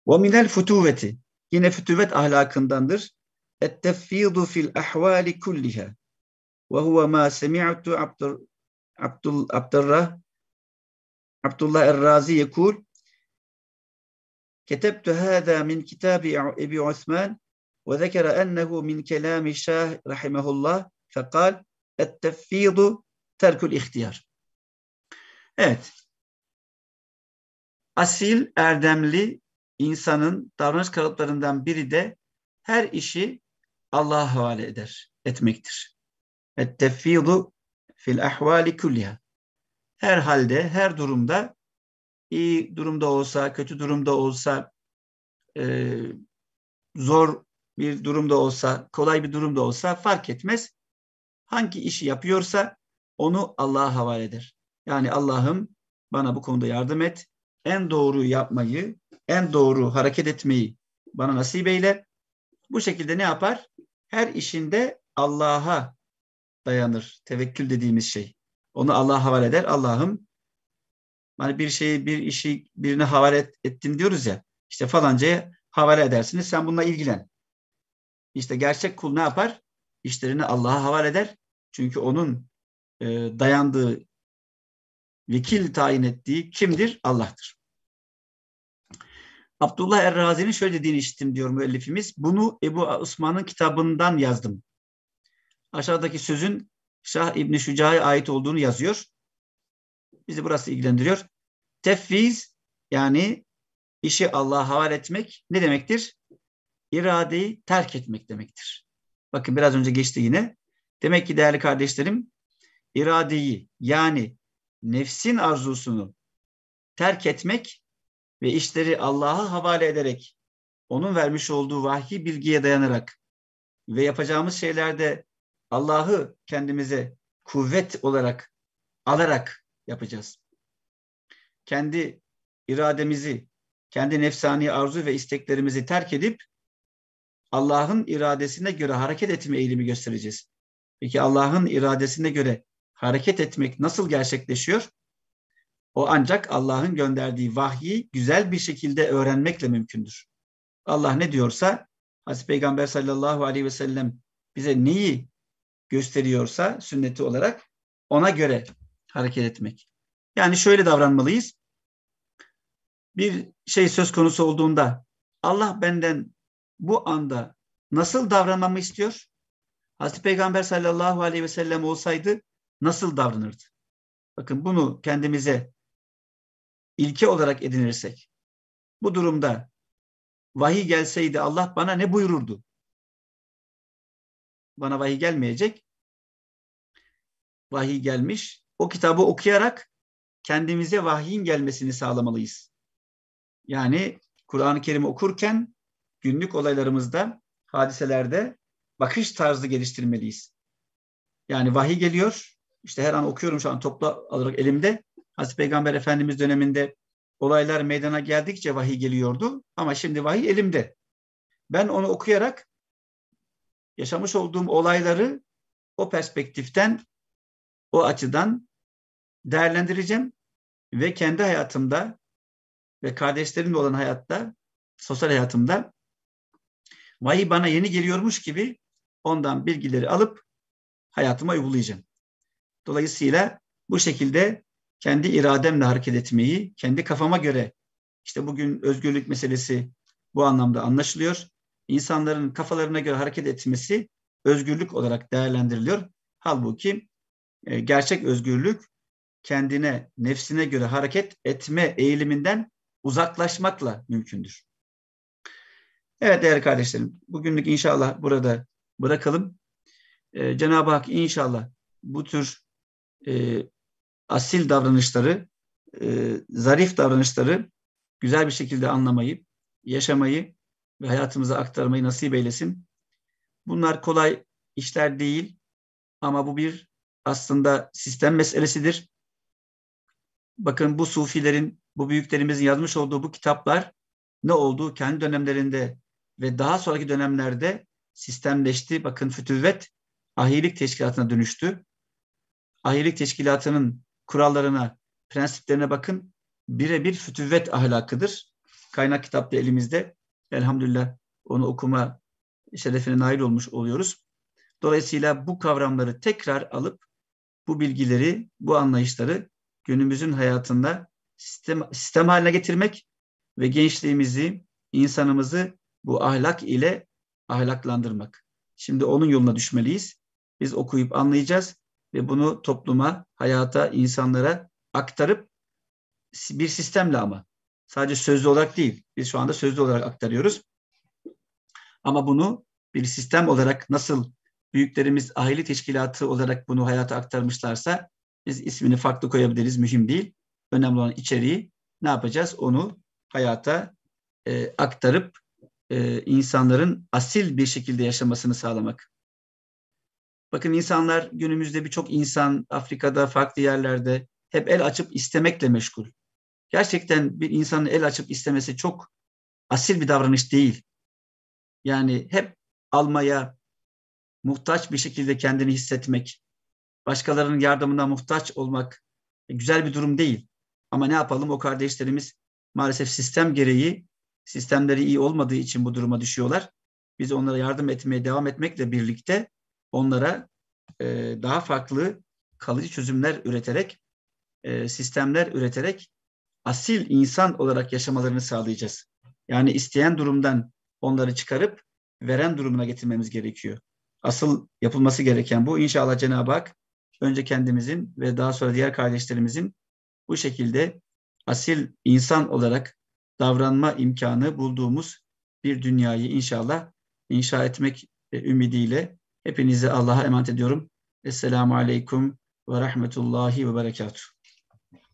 Ve minel futuveti. Yine fütüvet ahlakındandır. Et-tefvidu fil ahvali kulliha. Ve huve ma semi'tu Abdullah Er-Razi yekul Ketebtu hâzâ min kitâbi Ebi Osman ve zekere ennehu min kelâmi Şah rahimehullah fekal et-tefvidu terkül ihtiyar. Evet. Asil, erdemli insanın davranış kalıplarından biri de her işi Allah'a havale etmektir. Et-tefvidu fil ahvali kulliha. Her halde, her durumda, iyi durumda olsa, kötü durumda olsa, zor bir durumda olsa, kolay bir durumda olsa fark etmez. Hangi işi yapıyorsa onu Allah'a havale eder. Yani Allah'ım bana bu konuda yardım et. En doğruyu yapmayı, en doğru hareket etmeyi bana nasip eyle. Bu şekilde ne yapar? Her işinde Allah'a dayanır. Tevekkül dediğimiz şey. Onu Allah'a havale eder. Allah'ım hani bir şeyi, bir işi birine havale ettim diyoruz ya. İşte falancaya havale edersiniz. Sen bununla ilgilen. İşte gerçek kul ne yapar? İşlerini Allah'a havale eder. Çünkü onun dayandığı, vekil tayin ettiği kimdir? Allah'tır. Abdullah Er-Razi'nin şöyle dediğini işittim diyor müellifimiz. Bunu Ebu Osman'ın kitabından yazdım. Aşağıdaki sözün Şah İbni Şüca'ya ait olduğunu yazıyor. Bizi burası ilgilendiriyor. Tefviz yani işi Allah'a havale etmek ne demektir? İradeyi terk etmek demektir. Bakın biraz önce geçti yine. Demek ki değerli kardeşlerim iradeyi yani nefsin arzusunu terk etmek ve işleri Allah'a havale ederek onun vermiş olduğu vahyi bilgiye dayanarak ve yapacağımız şeylerde Allah'ı kendimize kuvvet olarak alarak yapacağız. Kendi irademizi, kendi nefsani arzu ve isteklerimizi terk edip Allah'ın iradesine göre hareket etme eğilimi göstereceğiz. Peki Allah'ın iradesine göre hareket etmek nasıl gerçekleşiyor? O ancak Allah'ın gönderdiği vahyi güzel bir şekilde öğrenmekle mümkündür. Allah ne diyorsa, Hazreti Peygamber sallallahu aleyhi ve sellem bize neyi gösteriyorsa sünneti olarak ona göre hareket etmek. Yani şöyle davranmalıyız. Bir şey söz konusu olduğunda Allah benden bu anda nasıl davranmamı istiyor? Hazreti Peygamber sallallahu aleyhi ve sellem olsaydı nasıl davranırdı? Bakın bunu kendimize ilke olarak edinirsek, bu durumda vahiy gelseydi Allah bana ne buyururdu? Bana vahiy gelmeyecek. Vahiy gelmiş. O kitabı okuyarak kendimize vahyin gelmesini sağlamalıyız. Yani Kur'an-ı Kerim'i okurken günlük olaylarımızda, hadiselerde bakış tarzı geliştirmeliyiz. Yani vahiy geliyor. İşte her an okuyorum şu an toplu olarak elimde. Hazreti Peygamber Efendimiz döneminde olaylar meydana geldikçe vahiy geliyordu. Ama şimdi vahiy elimde. Ben onu okuyarak yaşamış olduğum olayları o perspektiften, o açıdan değerlendireceğim ve kendi hayatımda ve kardeşlerimle olan hayatta, sosyal hayatımda vahiy bana yeni geliyormuş gibi ondan bilgileri alıp hayatıma uygulayacağım. Dolayısıyla bu şekilde kendi irademle hareket etmeyi, kendi kafama göre, işte bugün özgürlük meselesi bu anlamda anlaşılıyor. İnsanların kafalarına göre hareket etmesi özgürlük olarak değerlendiriliyor. Halbuki gerçek özgürlük kendine, nefsine göre hareket etme eğiliminden uzaklaşmakla mümkündür. Evet değerli kardeşlerim, bugünlük inşallah burada bırakalım. Cenab-ı Hak inşallah bu tür asil davranışları, zarif davranışları güzel bir şekilde anlamayı, yaşamayı ve hayatımıza aktarmayı nasip eylesin. Bunlar kolay işler değil ama bu bir aslında sistem meselesidir. Bakın bu sufilerin, bu büyüklerimizin yazmış olduğu bu kitaplar ne oldu? Kendi dönemlerinde ve daha sonraki dönemlerde sistemleşti. Bakın Fütüvvet ahilik teşkilatına dönüştü. Ahilik teşkilatının kurallarına, prensiplerine bakın. Birebir fütüvvet ahlakıdır. kaynak kitap da elimizde. Elhamdülillah onu okuma şerefine nail olmuş oluyoruz. Dolayısıyla bu kavramları tekrar alıp bu bilgileri, bu anlayışları günümüzün hayatında sistem haline getirmek ve gençliğimizi, insanımızı bu ahlak ile ahlaklandırmak. Şimdi onun yoluna düşmeliyiz. Biz okuyup anlayacağız ve bunu topluma, hayata, insanlara aktarıp bir sistemle ama sadece sözlü olarak değil. Biz şu anda sözlü olarak aktarıyoruz. Ama bunu bir sistem olarak nasıl büyüklerimiz aile teşkilatı olarak bunu hayata aktarmışlarsa biz ismini farklı koyabiliriz. Mühim değil. Önemli olan içeriği ne yapacağız? Onu hayata aktarıp insanların asil bir şekilde yaşamasını sağlamak. Bakın insanlar günümüzde birçok insan Afrika'da farklı yerlerde hep el açıp istemekle meşgul. Gerçekten bir insanın el açıp istemesi çok asil bir davranış değil. Yani hep almaya muhtaç bir şekilde kendini hissetmek, başkalarının yardımına muhtaç olmak güzel bir durum değil. Ama ne yapalım, o kardeşlerimiz maalesef sistem gereği, sistemleri iyi olmadığı için bu duruma düşüyorlar. Biz onlara yardım etmeye devam etmekle birlikte onlara daha farklı kalıcı çözümler üreterek, sistemler üreterek asil insan olarak yaşamalarını sağlayacağız. Yani isteyen durumdan onları çıkarıp veren durumuna getirmemiz gerekiyor. Asıl yapılması gereken bu. İnşallah Cenab-ı Hak önce kendimizin ve daha sonra diğer kardeşlerimizin bu şekilde asil insan olarak davranma imkanı bulduğumuz bir dünyayı inşallah inşa etmek ümidiyle hepinizi Allah'a emanet ediyorum. Esselamu Aleyküm ve Rahmetullahi ve Berekatuhu.